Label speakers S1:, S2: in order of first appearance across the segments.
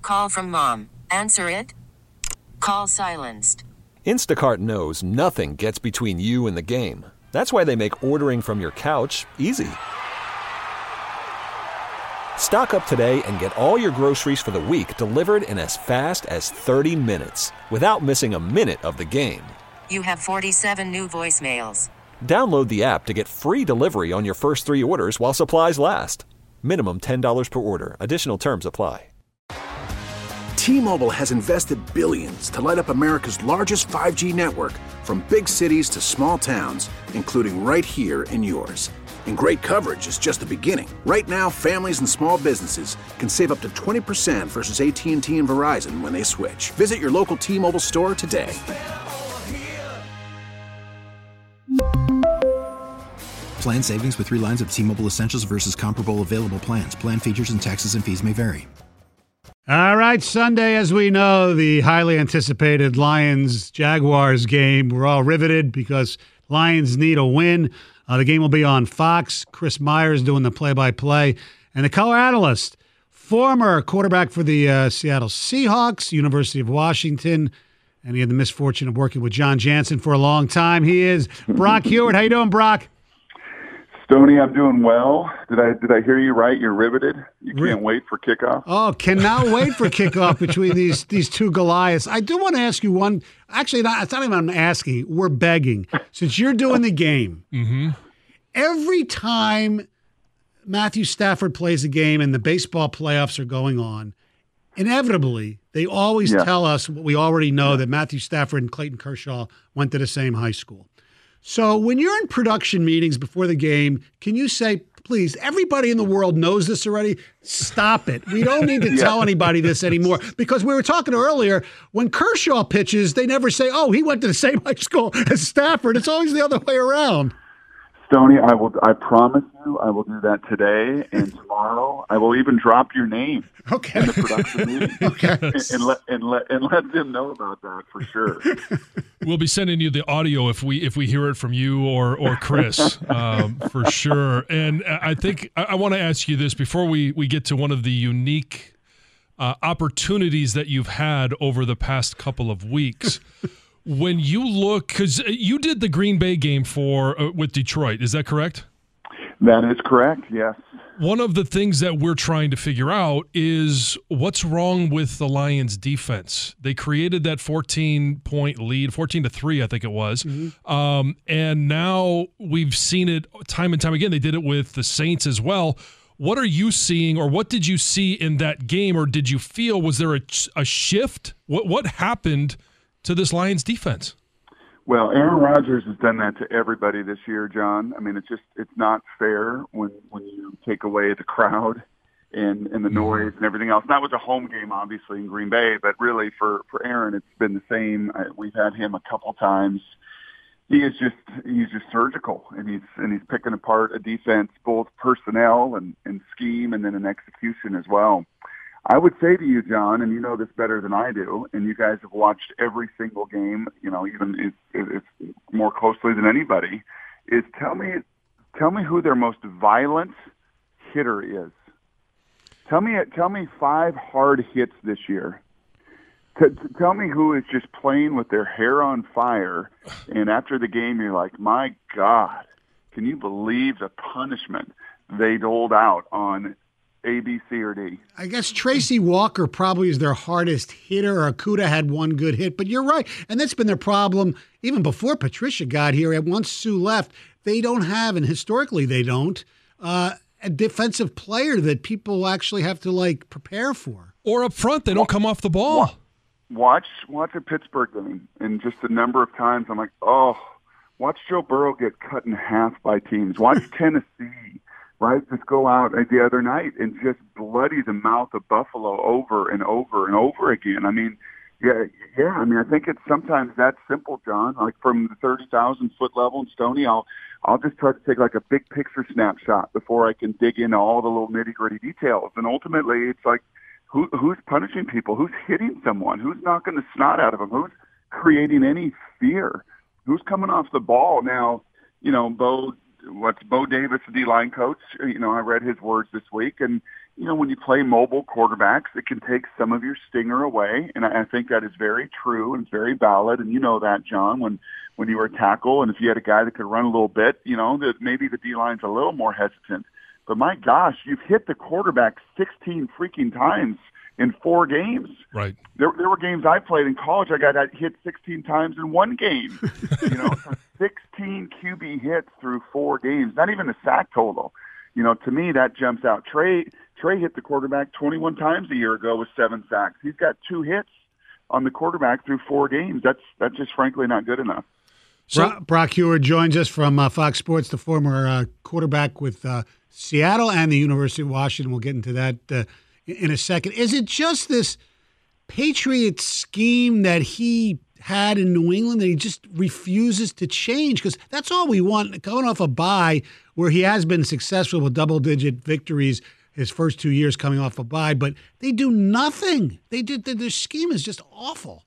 S1: Call from mom. Answer it. Call silenced.
S2: Instacart knows nothing gets between you and the game. That's why they make ordering from your couch easy. Stock up today and get all your groceries for the week delivered in as fast as 30 minutes without missing a minute of the game.
S1: You have 47 new voicemails.
S2: Download the app to get free delivery on your first 3 orders while supplies last. Minimum $10 per order. Additional terms apply.
S3: T-Mobile has invested billions to light up America's largest 5G network, from big cities to small towns, including right here in yours. And great coverage is just the beginning. Right now, families and small businesses can save up to 20% versus AT&T and Verizon when they switch. Visit your local T-Mobile store today.
S4: Plan savings with 3 lines of T-Mobile Essentials versus comparable available plans. Plan features and taxes and fees may vary.
S5: All right, Sunday, as we know, the highly anticipated Lions-Jaguars game. We're all riveted because Lions need a win. The game will be on Fox. Chris Myers doing the play-by-play. And the color analyst, former quarterback for the Seattle Seahawks, University of Washington, and he had the misfortune of working with John Jansen for a long time. He is Brock Hewitt. How you doing, Brock?
S6: Stoney, I'm doing well. Did I hear you right? You're riveted. You can't wait for kickoff.
S5: Oh, cannot wait for kickoff between these two Goliaths. I do want to ask you one. Actually, it's not even I'm asking. We're begging. Since you're doing the game, every time Matthew Stafford plays a game and the baseball playoffs are going on, inevitably they always tell us what we already know, that Matthew Stafford and Clayton Kershaw went to the same high school. So when you're in production meetings before the game, can you say, please, everybody in the world knows this already? Stop it. We don't need to tell anybody this anymore. Because we were talking earlier, when Kershaw pitches, they never say, oh, he went to the same high school as Stafford. It's always the other way around.
S6: Stoney, I promise you I will do that today and tomorrow. I will even drop your name in the production meeting and let them know about that for sure.
S7: We'll be sending you the audio if we hear it from you or Chris for sure. And I think I want to ask you this before we get to one of the unique opportunities that you've had over the past couple of weeks. When you look, because you did the Green Bay game with Detroit, is that correct?
S6: That is correct, yes.
S7: One of the things that we're trying to figure out is what's wrong with the Lions defense. They created that 14-point lead, 14-3, I think it was. And now we've seen it time and time again. They did it with the Saints as well. What are you seeing, or what did you see in that game, or did you feel, was there a shift? What happened to this Lions defense?
S6: Well, Aaron Rodgers has done that to everybody this year, John. I mean, it's not fair when you take away the crowd and the noise and everything else. And that was a home game, obviously, in Green Bay, but really for Aaron, it's been the same. We've had him a couple times. He's just surgical, and he's picking apart a defense, both personnel and scheme, and then an execution as well. I would say to you, John, and you know this better than I do, and you guys have watched every single game, you know, even it's more closely than anybody, is tell me who their most violent hitter is. Tell me 5 hard hits this year. Tell me who is just playing with their hair on fire, and after the game you're like, my God, can you believe the punishment they doled out on A, B, C, or D?
S5: I guess Tracy Walker probably is their hardest hitter, or Kuda had one good hit, but you're right. And that's been their problem even before Patricia got here. And once Sue left, they don't have, and historically they don't, a defensive player that people actually have to, prepare for.
S7: Or up front, they don't come off the ball.
S6: Watch a Pittsburgh game, and just the number of times I'm like, oh, watch Joe Burrow get cut in half by teams. Watch Tennessee. Right, just go out the other night and just bloody the mouth of Buffalo over and over and over again. I mean, yeah. I mean, I think it's sometimes that simple, John. Like from the 30,000-foot level in Stoney, I'll just try to take a big picture snapshot before I can dig into all the little nitty-gritty details. And ultimately, it's like, who's punishing people? Who's hitting someone? Who's knocking the snot out of them? Who's creating any fear? Who's coming off the ball? Now, you know, Bo Davis, the D-line coach, you know, I read his words this week, and, when you play mobile quarterbacks, it can take some of your stinger away, and I think that is very true and it's very valid. And you know that, John, when you were a tackle, and if you had a guy that could run a little bit, that maybe the D-line's a little more hesitant. But my gosh, you've hit the quarterback 16 freaking times in 4 games.
S7: Right.
S6: There were games I played in college. I got hit 16 times in 1 game. So 16 QB hits through 4 games. Not even a sack total. To me, that jumps out. Trey hit the quarterback 21 times a year ago with 7 sacks. He's got 2 hits on the quarterback through 4 games. That's just frankly not good enough.
S5: So, Brock Huard joins us from Fox Sports, the former quarterback with Seattle and the University of Washington. We'll get into that in a second. Is it just this Patriot scheme that he had in New England that he just refuses to change? Because that's all we want. Going off a bye where he has been successful with double-digit victories his first 2 years coming off a bye, but they do nothing. Their scheme is just awful.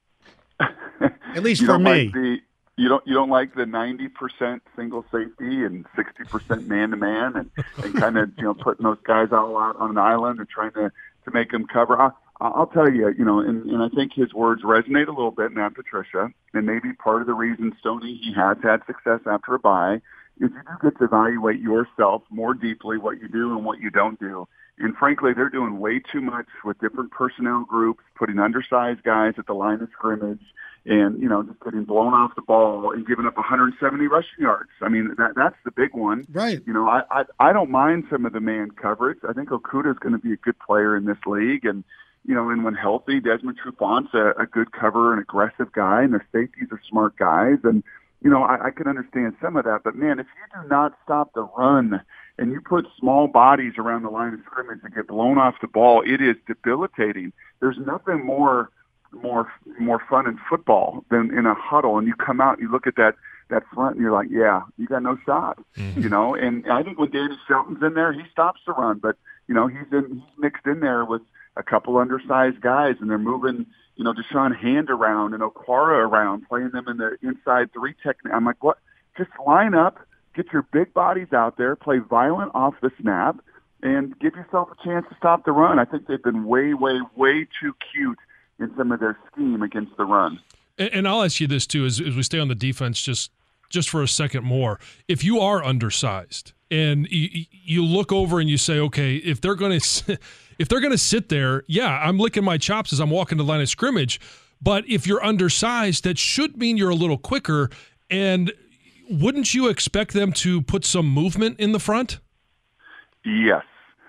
S5: At least for me.
S6: You don't like the 90% single safety and 60% man-to-man and kind of putting those guys all out on an island and trying to make them cover. I'll tell you, and I think his words resonate a little bit, Matt Patricia, and maybe part of the reason, Stoney, he has had success after a bye is you do get to evaluate yourself more deeply, what you do and what you don't do. And frankly, they're doing way too much with different personnel groups, putting undersized guys at the line of scrimmage, and just getting blown off the ball and giving up 170 rushing yards. I mean, that's the big one.
S5: Right.
S6: I don't mind some of the man coverage. I think Okudah is going to be a good player in this league, and and when healthy, Desmond Trufant's a good cover and aggressive guy, and their safeties are smart guys, and I can understand some of that. But man, if you do not stop the run and you put small bodies around the line of scrimmage and get blown off the ball, it is debilitating. There's nothing more fun in football than in a huddle, and you come out and you look at that front and you're like, yeah, you got no shot. And I think when Danny Shelton's in there, he stops the run, but he's mixed in there with a couple undersized guys, and they're moving Deshaun Hand around and Okwara around, playing them in the inside 3 technique. I'm like, what? Just line up, get your big bodies out there, play violent off the snap, and give yourself a chance to stop the run. I think they've been way, way, way too cute in some of their scheme against the run.
S7: And I'll ask you this too, as we stay on the defense just for a second more. If you are undersized and you look over and you say, okay, if they're going to sit there, yeah, I'm licking my chops as I'm walking to the line of scrimmage. But if you're undersized, that should mean you're a little quicker. And wouldn't you expect them to put some movement in the front?
S6: Yes.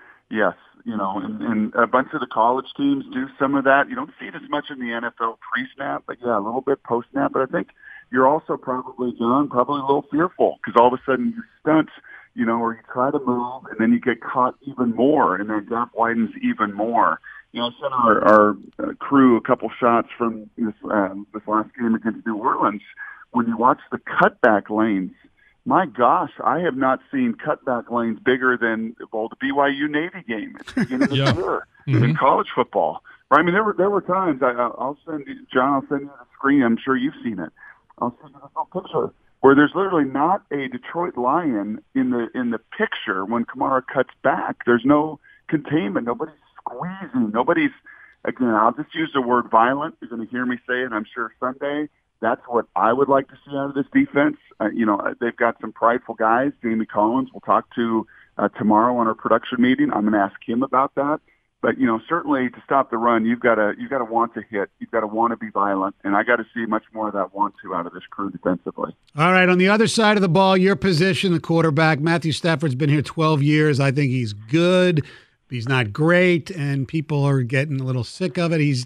S6: And a bunch of the college teams do some of that. You don't see it as much in the NFL pre-snap, but yeah, a little bit post-snap. But I think you're also probably a little fearful because all of a sudden you stunt, or you try to move and then you get caught even more and that gap widens even more. I sent our crew a couple shots from this last game against New Orleans. When you watch the cutback lanes, my gosh, I have not seen cutback lanes bigger than the BYU Navy game at the beginning of the year in college football. Right? I mean, there were times I'll send you, John. I'll send you the screen. I'm sure you've seen it. I'll send you this little picture where there's literally not a Detroit Lion in the picture when Kamara cuts back. There's no containment. Nobody's squeezing. Nobody's. Again, I'll just use the word violent. You're going to hear me say it, I'm sure, Sunday. That's what I would like to see out of this defense. They've got some prideful guys. Jamie Collins we'll talk to tomorrow on our production meeting. I'm going to ask him about that. But, certainly to stop the run, you've got to want to hit. You've got to want to be violent. And I got to see much more of that want to out of this crew defensively.
S5: All right, on the other side of the ball, your position, the quarterback, Matthew Stafford's been here 12 years. I think he's good. He's not great, and people are getting a little sick of it. He's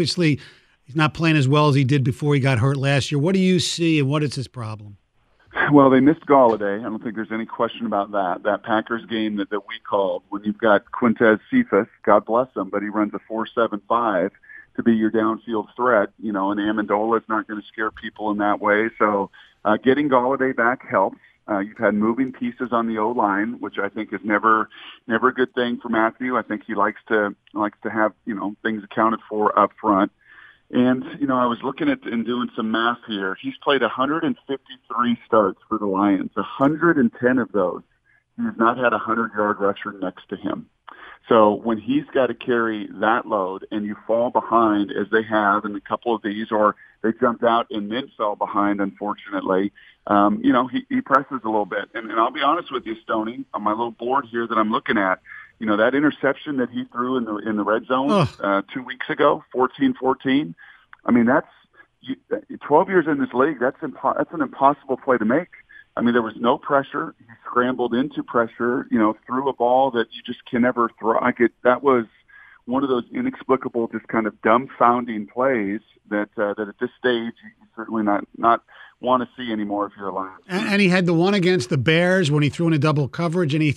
S5: not playing as well as he did before he got hurt last year. What do you see, and what is his problem?
S6: Well, they missed Galladay. I don't think there's any question about that. That Packers game that we called, when you've got Quintez Cephas, God bless him, but he runs a 4.75 to be your downfield threat, and Amendola is not going to scare people in that way. So getting Galladay back helps. You've had moving pieces on the O-line, which I think is never a good thing for Matthew. I think he likes to have, things accounted for up front. And, I was looking at and doing some math here. He's played 153 starts for the Lions. 110 of those, he has not had a 100-yard rusher next to him. So when he's got to carry that load and you fall behind, as they have in a couple of these, or they jumped out and then fell behind, unfortunately, he presses a little bit. And I'll be honest with you, Stoney, on my little board here that I'm looking at, that interception that he threw in the red zone 2 weeks ago, 14-14, I mean, that's 12 years in this league. That's an impossible play to make. I mean, there was no pressure. He scrambled into pressure, threw a ball that you just can never throw. That was one of those inexplicable, just kind of dumbfounding plays that at this stage you certainly not want to see anymore if you're a Lions.
S5: And he had the one against the Bears when he threw in a double coverage, and he's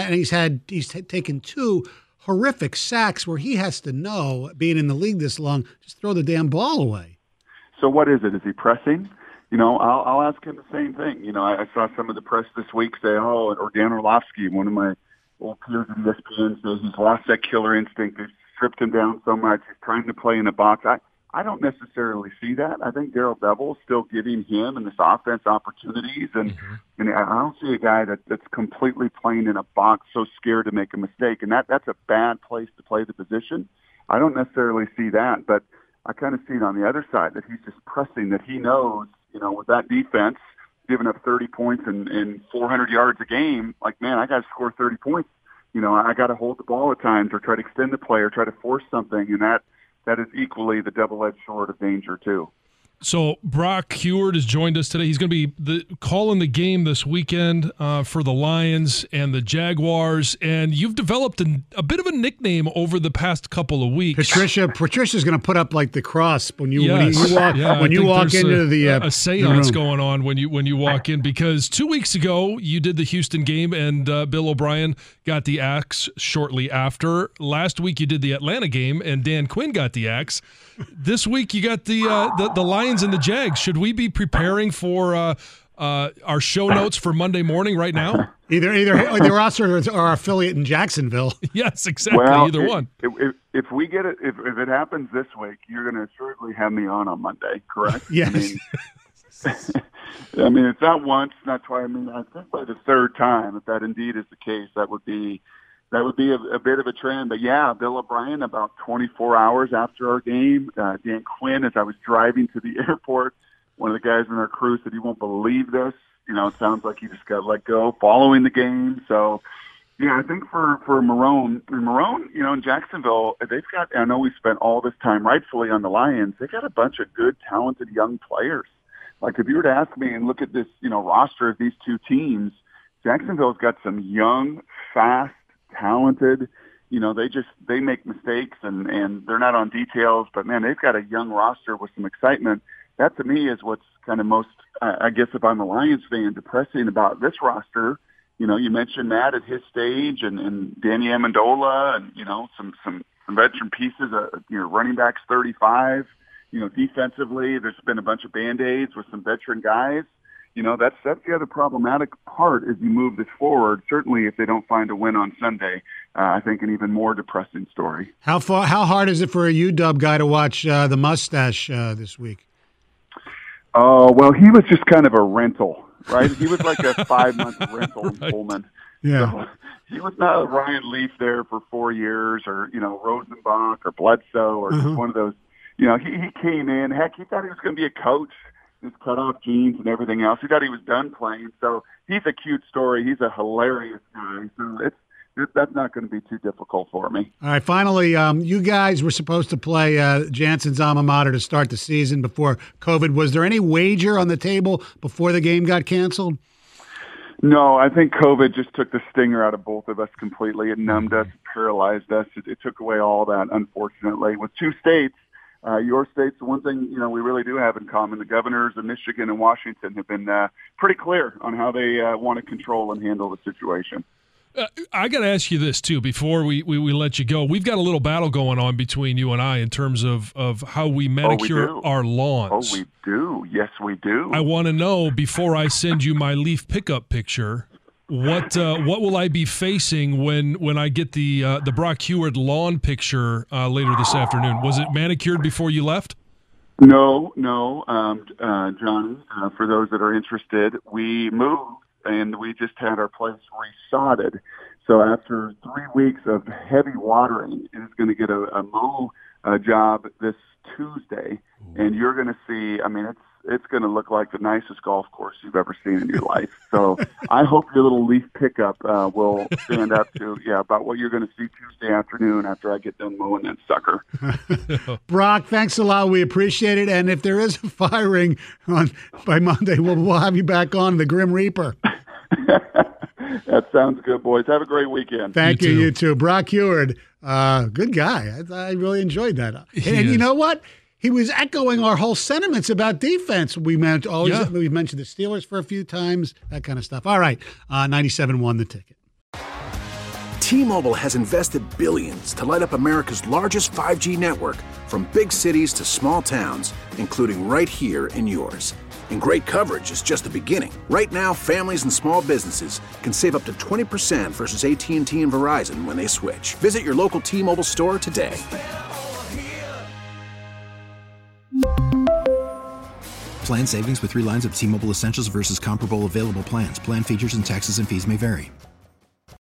S5: taken 2 horrific sacks where he has to know, being in the league this long, just throw the damn ball away.
S6: So what is it? Is he pressing? I'll ask him the same thing. I saw some of the press this week say, or Dan Orlovsky, one of my old peers at ESPN, says he's lost that killer instinct. They've stripped him down so much. He's trying to play in a box. I don't necessarily see that. I think Darrell Bevell is still giving him and this offense opportunities, and I don't see a guy that's completely playing in a box, so scared to make a mistake, and that's a bad place to play the position. I don't necessarily see that, but I kind of see it on the other side, that he's just pressing, that he knows, with that defense giving up 30 points and 400 yards a game, like, man, I got to score 30 points. I got to hold the ball at times or try to extend the play or try to force something, and that is equally the double-edged sword of danger, too.
S7: So Brock Huard has joined us today. He's going to be calling the game this weekend for the Lions and the Jaguars. And you've developed a bit of a nickname over the past couple of weeks.
S5: Patricia's going to put up like the cross when you walk into
S7: a seance going on when you walk in, because 2 weeks ago you did the Houston game and Bill O'Brien got the axe shortly after. Last week you did the Atlanta game and Dan Quinn got the axe. This week you got the Lions and the Jags. Should we be preparing for our show notes for Monday morning right now?
S5: Either us or our affiliate in Jacksonville.
S7: Yes, exactly.
S6: Well,
S7: either one.
S6: If we get it, if it happens this week, you're going to certainly have me on Monday, correct?
S5: Yes.
S6: I mean, it's not once, not twice. I mean, I think by the third time, if that indeed is the case, that would be a bit of a trend. But, yeah, Bill O'Brien, about 24 hours after our game, Dan Quinn, as I was driving to the airport, one of the guys in our crew said, "You won't believe this. It sounds like he just got let go following the game." So, yeah, I think for Marrone, in Jacksonville, they've got, I know we spent all this time rightfully on the Lions, they got a bunch of good, talented young players. Like, if you were to ask me and look at this, roster of these two teams, Jacksonville's got some young, fast, talented, they make mistakes and they're not on details, but man, they've got a young roster with some excitement. That to me is what's kind of most, I guess if I'm a Lions fan, depressing about this roster. You mentioned Matt at his stage and Danny Amendola and, some veteran pieces, running backs 35, defensively, there's been a bunch of Band-Aids with some veteran guys. That's the other problematic part as you move this forward. Certainly, if they don't find a win on Sunday, I think an even more depressing story.
S5: How hard is it for a UW guy to watch the mustache this week?
S6: Oh, well, he was just kind of a rental, right? He was like a 5-month rental in Pullman.
S5: Yeah.
S6: So he was not a Ryan Leaf there for 4 years or, Rosenbach or Bledsoe or just one of those. He came in. Heck, he thought he was going to be a coach. His cut-off jeans and everything else. He thought he was done playing. So he's a cute story. He's a hilarious guy. So that's not going to be too difficult for me.
S5: All right, finally, you guys were supposed to play Jansen's alma mater to start the season before COVID. Was there any wager on the table before the game got canceled?
S6: No, I think COVID just took the stinger out of both of us completely. It numbed us, paralyzed us. It took away all that, unfortunately. With two states, your state's the one thing, we really do have in common. The governors of Michigan and Washington have been pretty clear on how they want to control and handle the situation.
S7: I got to ask you this, too, before we let you go. We've got a little battle going on between you and I in terms of how we manicure our lawns.
S6: Oh, we do. Yes, we do.
S7: I want to know, before I send you my leaf pickup picture, what will I be facing when I get the Brock Huard lawn picture later this afternoon? Was it manicured before you left?
S6: No, John. For those that are interested, we moved and we just had our place resodded. So after 3 weeks of heavy watering, it is going to get a mow job this Tuesday, and you're going to see, I mean, it's going to look like the nicest golf course you've ever seen in your life. So I hope your little leaf pickup will stand up to, about what you're going to see Tuesday afternoon after I get done mowing that sucker.
S5: Brock, thanks a lot. We appreciate it. And if there is a firing by Monday, we'll have you back on the Grim Reaper.
S6: That sounds good, boys. Have a great weekend.
S5: Thank you. You too. Brock Huard, good guy. I really enjoyed that. And you know what? He was echoing our whole sentiments about defense. We've mentioned the Steelers for a few times, that kind of stuff. All right, 97.1 The Ticket.
S3: T-Mobile has invested billions to light up America's largest 5G network, from big cities to small towns, including right here in yours. And great coverage is just the beginning. Right now, families and small businesses can save up to 20% versus AT&T and Verizon when they switch. Visit your local T-Mobile store today.
S4: Plan savings with 3 lines of T-Mobile Essentials versus comparable available plans. Plan features and taxes and fees may vary.